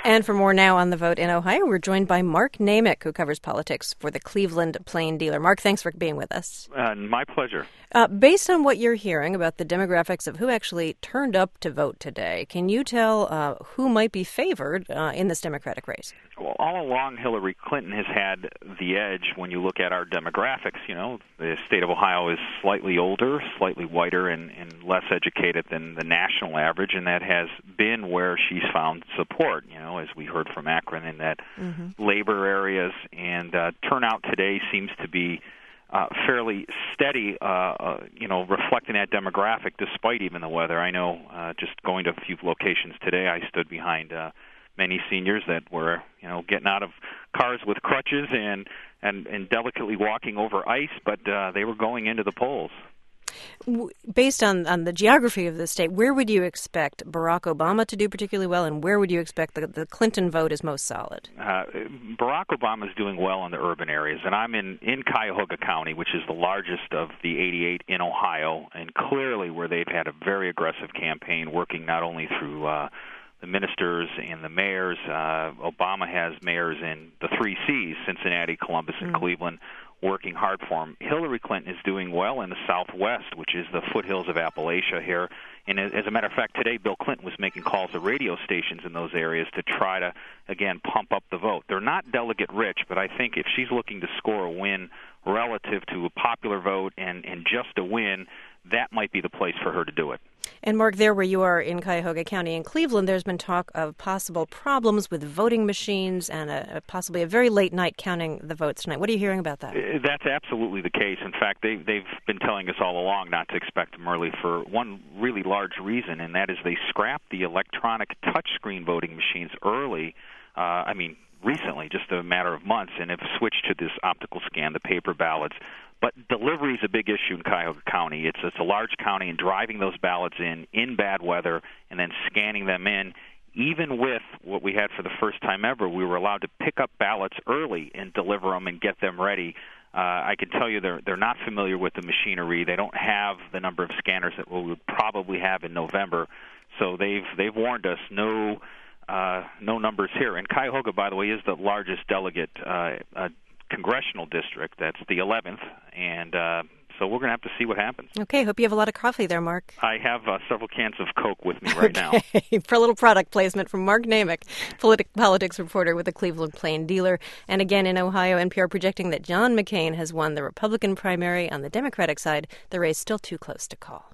And for more now on the vote in Ohio, we're joined by Mark Namick, who covers politics for the Cleveland Plain Dealer. Mark, thanks for being with us. My pleasure. Based on what you're hearing about the demographics of who actually turned up to vote today, can you tell who might be favored in this Democratic race? Well, all along, Hillary Clinton has had the edge when you look at our demographics. You know, the state of Ohio is slightly older, slightly whiter, and less educated than the national average, and that has been where she's found support, you know, as we heard from Akron in that labor areas. And turnout today seems to be fairly steady, reflecting that demographic despite even the weather. I know just going to a few locations today, I stood behind many seniors that were, getting out of cars with crutches and delicately walking over ice, but they were going into the polls. Based on the geography of the state, where would you expect Barack Obama to do particularly well, and where would you expect the Clinton vote is most solid? Barack Obama is doing well in the urban areas, and I'm in Cuyahoga County, which is the largest of the 88 in Ohio, and clearly where they've had a very aggressive campaign working not only through the ministers and the mayors. Obama has mayors in the 3 Cs, Cincinnati, Columbus, and Cleveland, working hard for him. Hillary Clinton is doing well in the Southwest, which is the foothills of Appalachia here. And as a matter of fact, today Bill Clinton was making calls to radio stations in those areas to try to, again, pump up the vote. They're not delegate rich, but I think if she's looking to score a win relative to a popular vote and just a win, that might be the place for her to do it. And Mark, there where you are in Cuyahoga County in Cleveland, there's been talk of possible problems with voting machines and possibly a very late night counting the votes tonight. What are you hearing about that? That's absolutely the case. In fact, they've been telling us all along not to expect them early for one really large reason, and that is they scrapped the electronic touchscreen voting machines early. Recently, just a matter of months, and have switched to this optical scan, the paper ballots. But delivery is a big issue in Cuyahoga County. It's a large county, and driving those ballots in bad weather and then scanning them in, even with what we had for the first time ever, we were allowed to pick up ballots early and deliver them and get them ready. I can tell you they're not familiar with the machinery. They don't have the number of scanners that we would probably have in November. So they've warned us no numbers here. And Cuyahoga, by the way, is the largest delegate congressional district. That's the 11th, and so we're going to have to see what happens. Okay, hope you have a lot of coffee there, Mark. I have several cans of Coke with me right now. For a little product placement from Mark Namick, politics reporter with the Cleveland Plain Dealer. And again, in Ohio, NPR projecting that John McCain has won the Republican primary. On the Democratic side, the race still too close to call.